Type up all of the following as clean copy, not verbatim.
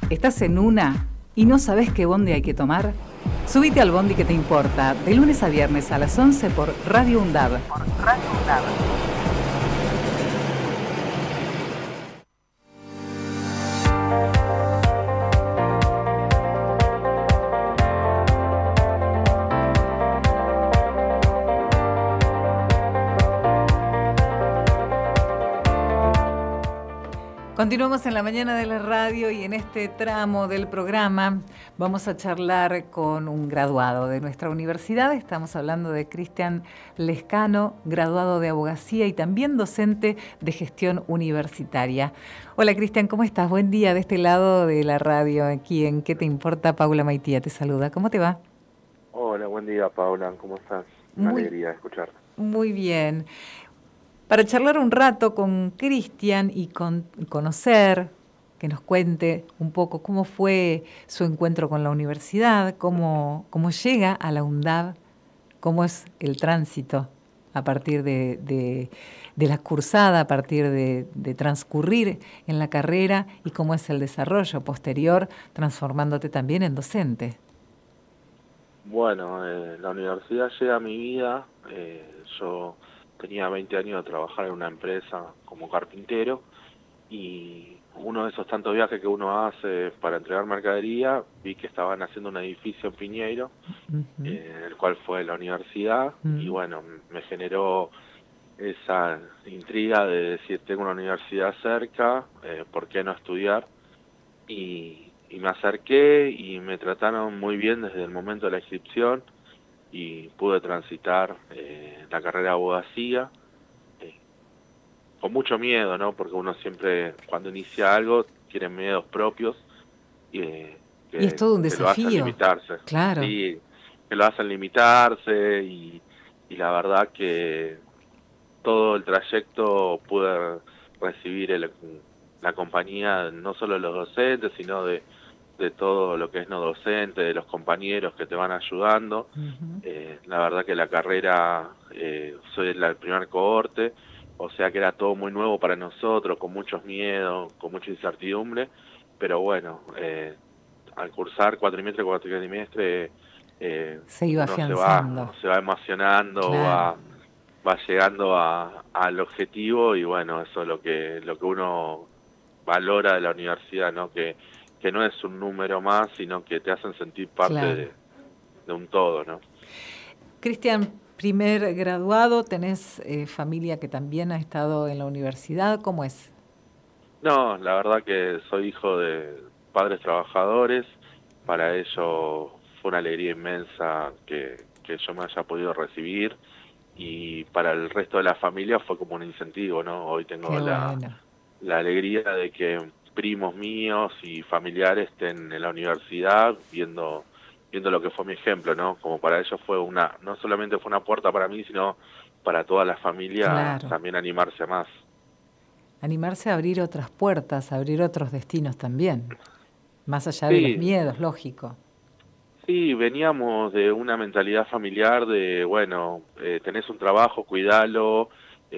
¿Estás en una y no sabes qué bondi hay que tomar? Subite al bondi que te importa, de lunes a viernes a las 11 por Radio UNDAV. Continuamos en la mañana de la radio y en este tramo del programa vamos a charlar con un graduado de nuestra universidad. Estamos hablando de Cristian Lescano, graduado de abogacía y también docente de gestión universitaria. Hola Cristian, ¿cómo estás? Buen día de este lado de la radio, aquí en ¿Qué te importa? Paula Maitía te saluda. ¿Cómo te va? Hola, buen día Paula, ¿cómo estás? Una alegría escucharte. Muy bien. Para charlar un rato con Cristian y conocer, que nos cuente un poco cómo fue su encuentro con la universidad, cómo llega a la UNDAV, cómo es el tránsito a partir de la cursada, a partir de transcurrir en la carrera y cómo es el desarrollo posterior, transformándote también en docente. Bueno, la universidad llega a mi vida, yo tenía 20 años de trabajar en una empresa como carpintero y uno de esos tantos viajes que uno hace para entregar mercadería, vi que estaban haciendo un edificio en Piñeiro, el cual fue la universidad, y bueno, me generó esa intriga de decir, tengo una universidad cerca, ¿por qué no estudiar? Y me acerqué y me trataron muy bien desde el momento de la inscripción, y pude transitar la carrera de abogacía con mucho miedo, ¿no? Porque uno siempre, cuando inicia algo, tiene miedos propios que es todo un desafío. Lo hacen limitarse. Claro. Sí, que lo hacen limitarse y la verdad que todo el trayecto pude recibir la compañía no solo de los docentes, sino de todo lo que es no docente, de los compañeros que te van ayudando. La verdad que la carrera, soy el primer cohorte, o sea que era todo muy nuevo para nosotros, con muchos miedos, con mucha incertidumbre, pero bueno, al cursar cuatrimestre, se iba afianzando. Se va emocionando, claro. va llegando al objetivo, y bueno, eso es lo que uno valora de la universidad, ¿no? Que no es un número más, sino que te hacen sentir parte claro. de un todo, ¿no? Cristian, primer graduado, ¿tenés familia que también ha estado en la universidad? ¿Cómo es? No, la verdad que soy hijo de padres trabajadores, para ello fue una alegría inmensa que yo me haya podido recibir, y para el resto de la familia fue como un incentivo, ¿no? Hoy tengo la alegría de que primos míos y familiares estén en la universidad viendo lo que fue mi ejemplo, ¿no? Como para ellos fue no solamente fue una puerta para mí, sino para toda la familia, claro, también animarse más. Animarse a abrir otras puertas, a abrir otros destinos también, más allá de los miedos, lógico. Sí, veníamos de una mentalidad familiar de, bueno, tenés un trabajo, cuidalo,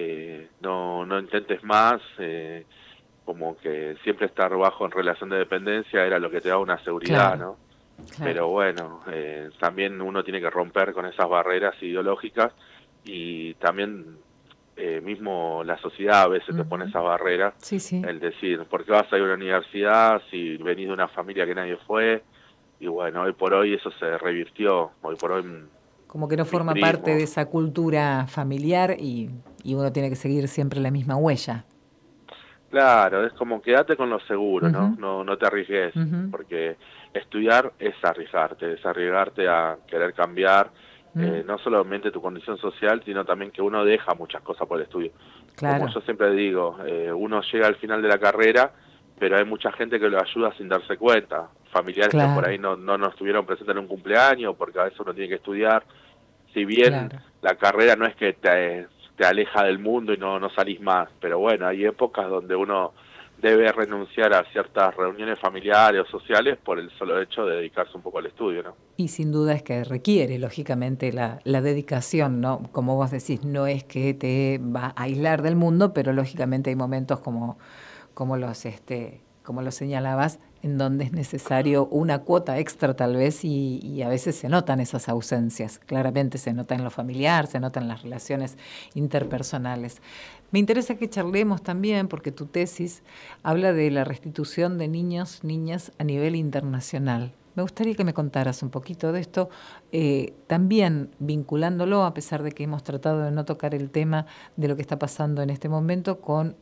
no intentes más, como que siempre estar bajo en relación de dependencia era lo que te da una seguridad, claro, ¿no? Claro. Pero bueno, también uno tiene que romper con esas barreras ideológicas, y también mismo la sociedad a veces te pone esas barreras, el decir, ¿por qué vas a ir a una universidad si venís de una familia que nadie fue? Y bueno, hoy por hoy eso se revirtió, hoy por hoy... Como que no forma parte de esa cultura familiar y uno tiene que seguir siempre la misma huella. Claro, es como quédate con lo seguro, no te arriesgues, porque estudiar es arriesgarte a querer cambiar, no solamente tu condición social, sino también que uno deja muchas cosas por el estudio. Claro. Como yo siempre digo, uno llega al final de la carrera, pero hay mucha gente que lo ayuda sin darse cuenta, familiares que por ahí no estuvieron presentes en un cumpleaños, porque a veces uno tiene que estudiar. Si bien la carrera no es que te aleja del mundo y no salís más, pero bueno, hay épocas donde uno debe renunciar a ciertas reuniones familiares o sociales por el solo hecho de dedicarse un poco al estudio, ¿no? Y sin duda es que requiere, lógicamente, la dedicación, ¿no? Como vos decís, no es que te va a aislar del mundo, pero lógicamente hay momentos como los como lo señalabas, en donde es necesario una cuota extra tal vez y a veces se notan esas ausencias. Claramente se nota en lo familiar, se nota en las relaciones interpersonales. Me interesa que charlemos también, porque tu tesis habla de la restitución de niños, niñas a nivel internacional. Me gustaría que me contaras un poquito de esto, también vinculándolo, a pesar de que hemos tratado de no tocar el tema de lo que está pasando en este momento con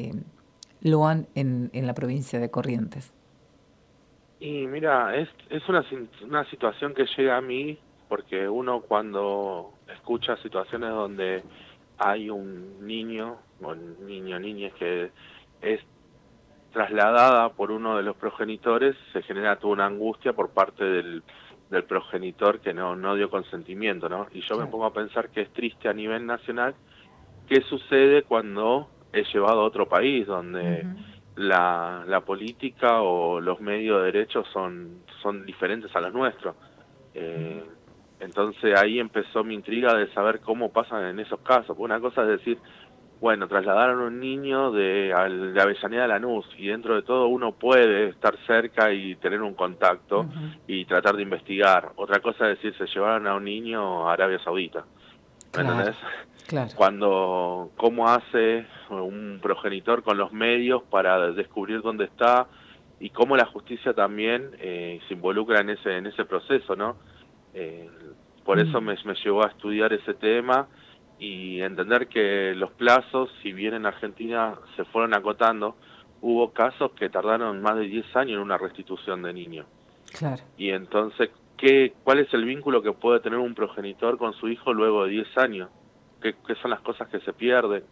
Loan en la provincia de Corrientes. Y mira, es una situación que llega a mí porque uno cuando escucha situaciones donde hay un niño o niña que es trasladada por uno de los progenitores, se genera toda una angustia por parte del progenitor que no dio consentimiento, ¿no? Y yo me pongo a pensar que es triste a nivel nacional qué sucede cuando es llevado a otro país donde la política o los medios de derecho son diferentes a los nuestros. Entonces ahí empezó mi intriga de saber cómo pasan en esos casos. Una cosa es decir, bueno, trasladaron a un niño de Avellaneda a Lanús y dentro de todo uno puede estar cerca y tener un contacto y tratar de investigar. Otra cosa es decir, se llevaron a un niño a Arabia Saudita. ¿Me entendés? Claro. Cómo hace un progenitor con los medios para descubrir dónde está y cómo la justicia también se involucra en ese proceso, ¿no? Por eso me llevó a estudiar ese tema y entender que los plazos, si bien en Argentina se fueron acotando, hubo casos que tardaron más de 10 años en una restitución de niños. Claro. Y entonces, ¿cuál es el vínculo que puede tener un progenitor con su hijo luego de 10 años? ¿Qué son las cosas que se pierden?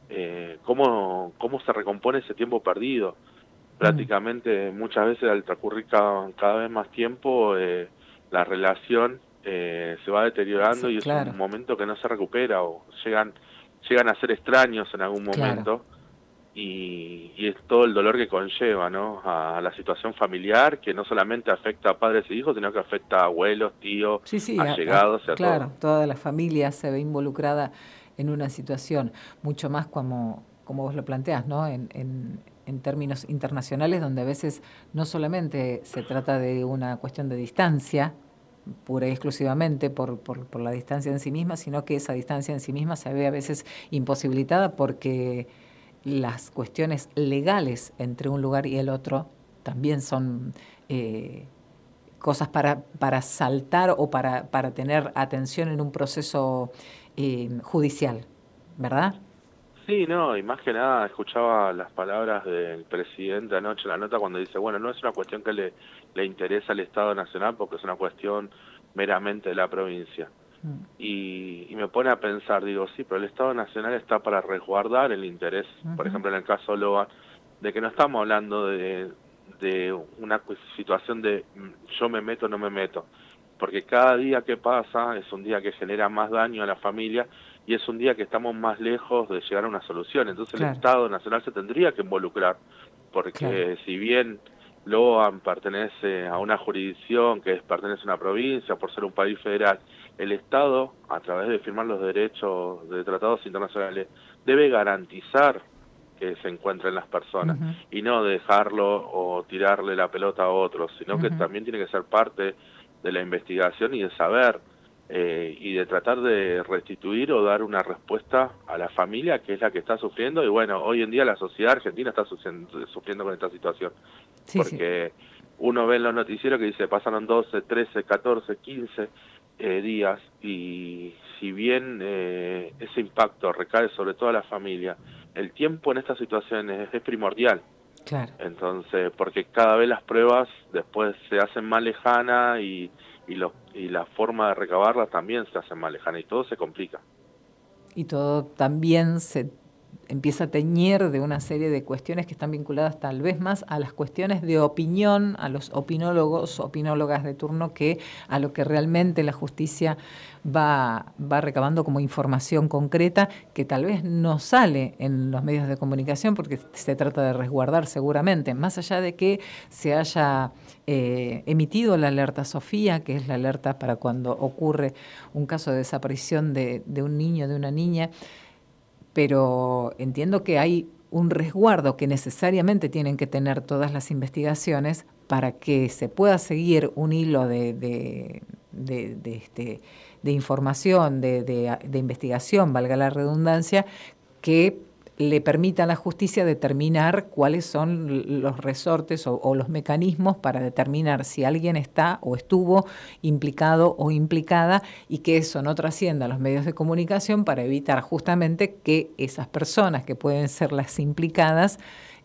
¿Cómo se recompone ese tiempo perdido? Prácticamente muchas veces al transcurrir cada vez más tiempo, la relación se va deteriorando y es un momento que no se recupera o llegan a ser extraños en algún momento y es todo el dolor que conlleva, ¿no? A la situación familiar que no solamente afecta a padres y hijos, sino que afecta a abuelos, tíos, allegados, claro, toda la familia se ve involucrada en una situación, mucho más como vos lo planteás, ¿no? En términos internacionales, donde a veces no solamente se trata de una cuestión de distancia, pura y exclusivamente por la distancia en sí misma, sino que esa distancia en sí misma se ve a veces imposibilitada porque las cuestiones legales entre un lugar y el otro también son cosas para saltar o para tener atención en un proceso judicial, ¿verdad? Sí, no, y más que nada escuchaba las palabras del presidente anoche en la nota cuando dice, bueno, no es una cuestión que le interesa al Estado Nacional porque es una cuestión meramente de la provincia. Y me pone a pensar, digo, sí, pero el Estado Nacional está para resguardar el interés, por ejemplo en el caso Loan, de que no estamos hablando de una situación de yo me meto o no me meto, porque cada día que pasa es un día que genera más daño a la familia y es un día que estamos más lejos de llegar a una solución. Entonces el Estado Nacional se tendría que involucrar, porque si bien Loan pertenece a una jurisdicción que pertenece a una provincia, por ser un país federal, el Estado, a través de firmar los derechos de tratados internacionales, debe garantizar que se encuentren las personas y no dejarlo o tirarle la pelota a otros, sino que también tiene que ser parte de la investigación y de saber y de tratar de restituir o dar una respuesta a la familia que es la que está sufriendo y bueno, hoy en día la sociedad argentina está sufriendo con esta situación porque uno ve en los noticieros que dice pasaron 12, 13, 14, 15 días y si bien ese impacto recae sobre toda la familia, el tiempo en estas situaciones es primordial. Claro. Entonces, porque cada vez las pruebas después se hacen más lejanas y la forma de recabarlas también se hace más lejana y todo se complica. Y todo también se empieza a teñir de una serie de cuestiones que están vinculadas tal vez más a las cuestiones de opinión, a los opinólogos, opinólogas de turno, que a lo que realmente la justicia va recabando como información concreta que tal vez no sale en los medios de comunicación porque se trata de resguardar seguramente, más allá de que se haya emitido la alerta Sofía, que es la alerta para cuando ocurre un caso de desaparición de un niño, de una niña, pero entiendo que hay un resguardo que necesariamente tienen que tener todas las investigaciones para que se pueda seguir un hilo de información, de investigación, valga la redundancia, que le permita a la justicia determinar cuáles son los resortes o los mecanismos para determinar si alguien está o estuvo implicado o implicada, y que eso no trascienda a los medios de comunicación, para evitar justamente que esas personas que pueden ser las implicadas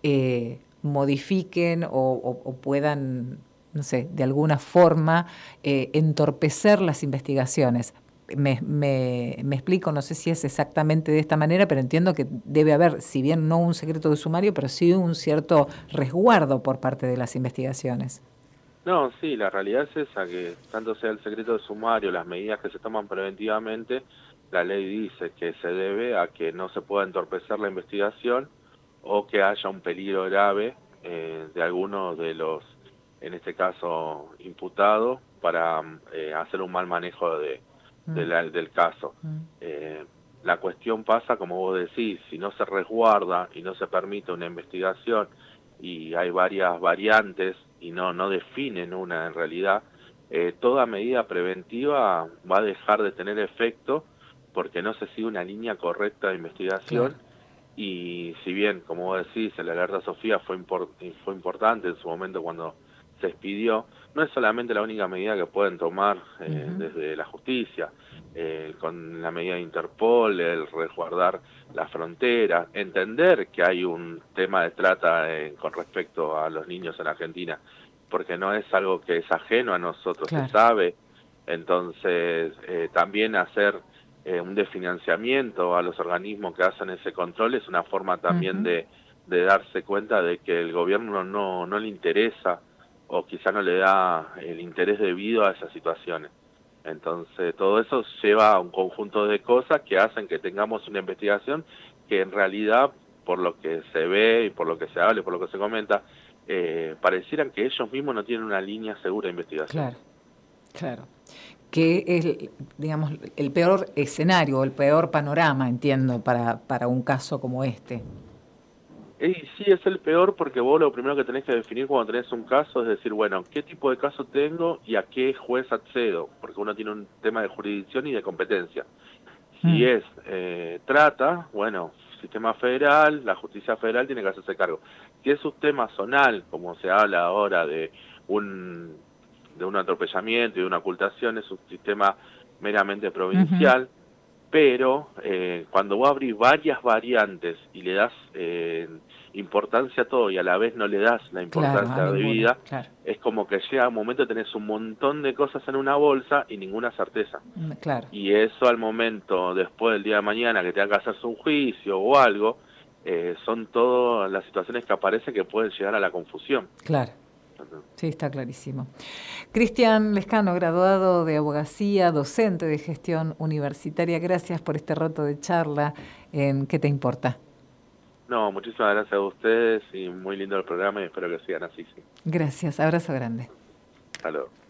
modifiquen o puedan, no sé, de alguna forma entorpecer las investigaciones. Me explico, no sé si es exactamente de esta manera, pero entiendo que debe haber, si bien no un secreto de sumario, pero sí un cierto resguardo por parte de las investigaciones. No, sí, la realidad es esa, que tanto sea el secreto de sumario, las medidas que se toman preventivamente, la ley dice que se debe a que no se pueda entorpecer la investigación o que haya un peligro grave de alguno de los, en este caso, imputados, para hacer un mal manejo del caso. La cuestión pasa, como vos decís, si no se resguarda y no se permite una investigación y hay varias variantes y no definen una en realidad, toda medida preventiva va a dejar de tener efecto porque no se sigue una línea correcta de investigación. Claro. Y si bien, como vos decís, el alerta Sofía fue importante en su momento cuando se expidió, no es solamente la única medida que pueden tomar desde la justicia, con la medida de Interpol, el resguardar la frontera, entender que hay un tema de trata con respecto a los niños en Argentina, porque no es algo que es ajeno a nosotros, claro. Se sabe, entonces también hacer un desfinanciamiento a los organismos que hacen ese control es una forma también de darse cuenta de que el gobierno no le interesa o quizá no le da el interés debido a esas situaciones. Entonces todo eso lleva a un conjunto de cosas que hacen que tengamos una investigación que en realidad, por lo que se ve y por lo que se habla y por lo que se comenta, parecieran que ellos mismos no tienen una línea segura de investigación. Claro, claro. Que es, digamos, el peor escenario, el peor panorama, entiendo, para un caso como este. Y sí, es el peor porque vos lo primero que tenés que definir cuando tenés un caso es decir, bueno, ¿qué tipo de caso tengo y a qué juez accedo? Porque uno tiene un tema de jurisdicción y de competencia. Si es trata, bueno, sistema federal, la justicia federal tiene que hacerse cargo. Si es un tema zonal, como se habla ahora de un atropellamiento y de una ocultación, es un sistema meramente provincial, pero cuando vos abrís varias variantes y le das importancia a todo y a la vez no le das la importancia debida, claro. Es como que llega un momento tenés un montón de cosas en una bolsa y ninguna certeza. Claro. Y eso al momento, después del día de mañana, que tenga que hacerse un juicio o algo, son todas las situaciones que aparecen que pueden llegar a la confusión. Claro. Sí, está clarísimo. Cristian Lescano, graduado de abogacía, docente de gestión universitaria, gracias por este rato de charla en ¿Qué te importa? No, muchísimas gracias a ustedes y muy lindo el programa y espero que sigan así. Sí. Gracias, abrazo grande. Hasta luego.